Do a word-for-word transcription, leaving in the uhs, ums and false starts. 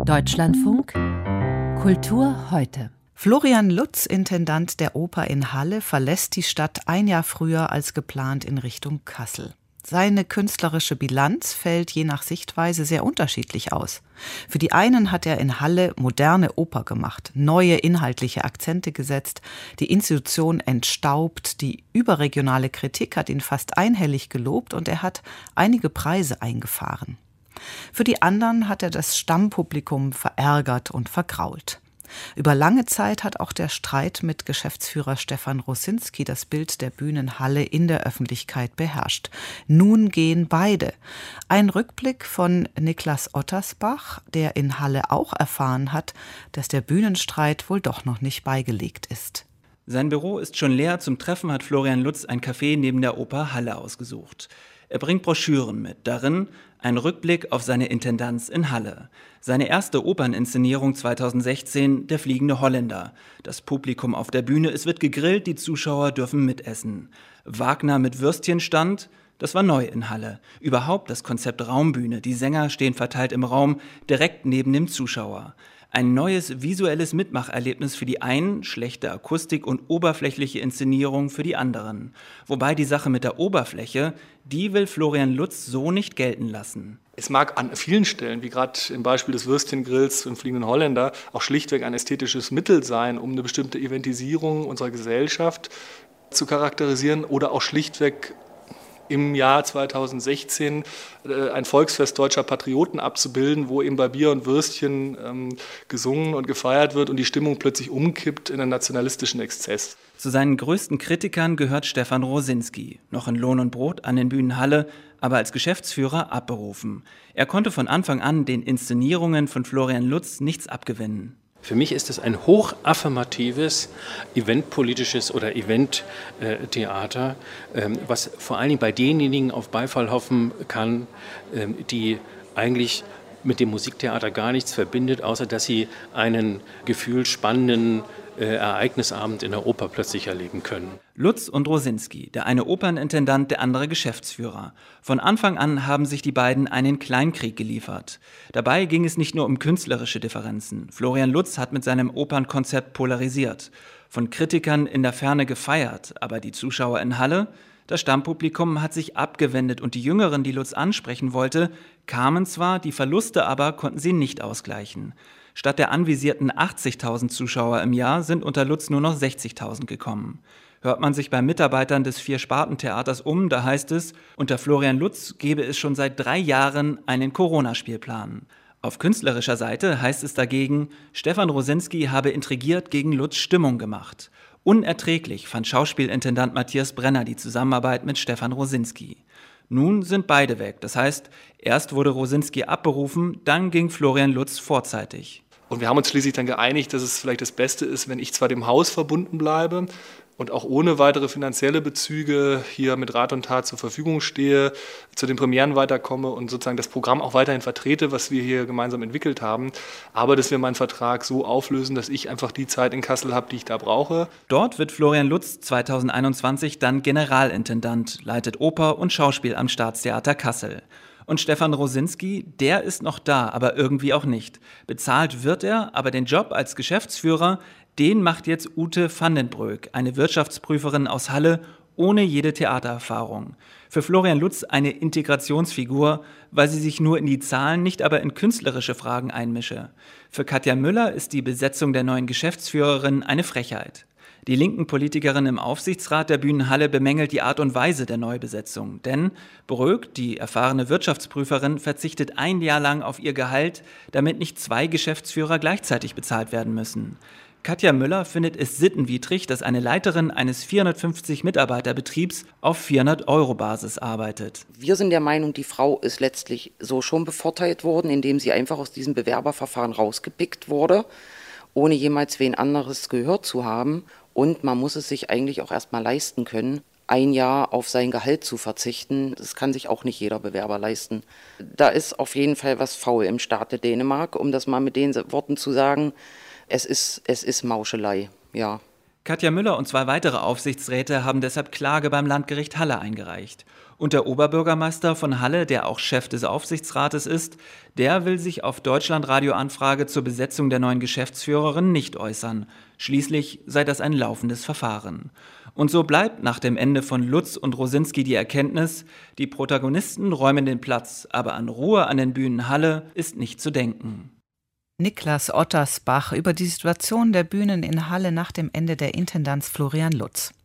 Deutschlandfunk Kultur heute. Florian Lutz, Intendant der Oper in Halle, verlässt die Stadt ein Jahr früher als geplant in Richtung Kassel. Seine künstlerische Bilanz fällt je nach Sichtweise sehr unterschiedlich aus. Für die einen hat er in Halle moderne Oper gemacht, neue inhaltliche Akzente gesetzt, die Institution entstaubt, die überregionale Kritik hat ihn fast einhellig gelobt und er hat einige Preise eingefahren. Für die anderen hat er das Stammpublikum verärgert und vergrault. Über lange Zeit hat auch der Streit mit Geschäftsführer Stefan Rosinski das Bild der Bühnenhalle in der Öffentlichkeit beherrscht. Nun gehen beide. Ein Rückblick von Niklas Ottersbach, der in Halle auch erfahren hat, dass der Bühnenstreit wohl doch noch nicht beigelegt ist. Sein Büro ist schon leer. Zum Treffen hat Florian Lutz ein Café neben der Oper Halle ausgesucht. Er bringt Broschüren mit, darin ein Rückblick auf seine Intendanz in Halle. Seine erste Operninszenierung zweitausendsechzehn, Der fliegende Holländer. Das Publikum auf der Bühne, es wird gegrillt, die Zuschauer dürfen mitessen. Wagner mit Würstchenstand, das war neu in Halle. Überhaupt das Konzept Raumbühne, die Sänger stehen verteilt im Raum, direkt neben dem Zuschauer. Ein neues visuelles Mitmacherlebnis für die einen, schlechte Akustik und oberflächliche Inszenierung für die anderen. Wobei die Sache mit der Oberfläche, die will Florian Lutz so nicht gelten lassen. Es mag an vielen Stellen, wie gerade im Beispiel des Würstchengrills im Fliegenden Holländer, auch schlichtweg ein ästhetisches Mittel sein, um eine bestimmte Eventisierung unserer Gesellschaft zu charakterisieren oder auch schlichtweg im Jahr zweitausendsechzehn äh, ein Volksfest deutscher Patrioten abzubilden, wo eben bei Bier und Würstchen ähm, gesungen und gefeiert wird und die Stimmung plötzlich umkippt in einen nationalistischen Exzess. Zu seinen größten Kritikern gehört Stefan Rosinski, noch in Lohn und Brot an den Bühnen Halle, aber als Geschäftsführer abberufen. Er konnte von Anfang an den Inszenierungen von Florian Lutz nichts abgewinnen. Für mich ist es ein hochaffirmatives, eventpolitisches oder Eventtheater, was vor allen Dingen bei denjenigen auf Beifall hoffen kann, die eigentlich mit dem Musiktheater gar nichts verbindet, außer dass sie einen gefühlt spannenden Ereignisabend in der Oper plötzlich erleben können. Lutz und Rosinski, der eine Opernintendant, der andere Geschäftsführer. Von Anfang an haben sich die beiden einen Kleinkrieg geliefert. Dabei ging es nicht nur um künstlerische Differenzen. Florian Lutz hat mit seinem Opernkonzept polarisiert. Von Kritikern in der Ferne gefeiert, aber die Zuschauer in Halle, das Stammpublikum hat sich abgewendet und die Jüngeren, die Lutz ansprechen wollte, kamen zwar, die Verluste aber konnten sie nicht ausgleichen. Statt der anvisierten achtzigtausend Zuschauer im Jahr sind unter Lutz nur noch sechzigtausend gekommen. Hört man sich bei Mitarbeitern des Vier-Sparten-Theaters um, da heißt es, unter Florian Lutz gebe es schon seit drei Jahren einen Corona-Spielplan. Auf künstlerischer Seite heißt es dagegen, Stefan Rosinski habe intrigiert gegen Lutz Stimmung gemacht. Unerträglich fand Schauspielintendant Matthias Brenner die Zusammenarbeit mit Stefan Rosinski. Nun sind beide weg. Das heißt, erst wurde Rosinski abberufen, dann ging Florian Lutz vorzeitig. Und wir haben uns schließlich dann geeinigt, dass es vielleicht das Beste ist, wenn ich zwar dem Haus verbunden bleibe und auch ohne weitere finanzielle Bezüge hier mit Rat und Tat zur Verfügung stehe, zu den Premieren weiterkomme und sozusagen das Programm auch weiterhin vertrete, was wir hier gemeinsam entwickelt haben, aber dass wir meinen Vertrag so auflösen, dass ich einfach die Zeit in Kassel habe, die ich da brauche. Dort wird Florian Lutz zweitausendeinundzwanzig dann Generalintendant, leitet Oper und Schauspiel am Staatstheater Kassel. Und Stefan Rosinski, der ist noch da, aber irgendwie auch nicht. Bezahlt wird er, aber den Job als Geschäftsführer, den macht jetzt Ute van den Broek, eine Wirtschaftsprüferin aus Halle, ohne jede Theatererfahrung. Für Florian Lutz eine Integrationsfigur, weil sie sich nur in die Zahlen, nicht aber in künstlerische Fragen einmische. Für Katja Müller ist die Besetzung der neuen Geschäftsführerin eine Frechheit. Die linken Politikerin im Aufsichtsrat der Bühnenhalle bemängelt die Art und Weise der Neubesetzung. Denn Broek, die erfahrene Wirtschaftsprüferin, verzichtet ein Jahr lang auf ihr Gehalt, damit nicht zwei Geschäftsführer gleichzeitig bezahlt werden müssen. Katja Müller findet es sittenwidrig, dass eine Leiterin eines vierhundertfünfzig Mitarbeiterbetriebs auf vierhundert Euro Basis arbeitet. Wir sind der Meinung, die Frau ist letztlich so schon bevorteilt worden, indem sie einfach aus diesem Bewerberverfahren rausgepickt wurde, ohne jemals wen anderes gehört zu haben. Und man muss es sich eigentlich auch erstmal leisten können, ein Jahr auf sein Gehalt zu verzichten. Das kann sich auch nicht jeder Bewerber leisten. Da ist auf jeden Fall was faul im Staate Dänemark, um das mal mit den Worten zu sagen. Es ist, es ist Mauschelei, ja. Katja Müller und zwei weitere Aufsichtsräte haben deshalb Klage beim Landgericht Halle eingereicht. Und der Oberbürgermeister von Halle, der auch Chef des Aufsichtsrates ist, der will sich auf Deutschlandradio-Anfrage zur Besetzung der neuen Geschäftsführerin nicht äußern. Schließlich sei das ein laufendes Verfahren. Und so bleibt nach dem Ende von Lutz und Rosinski die Erkenntnis, die Protagonisten räumen den Platz, aber an Ruhe an den Bühnen Halle ist nicht zu denken. Niklas Ottersbach über die Situation der Bühnen in Halle nach dem Ende der Intendanz Florian Lutz.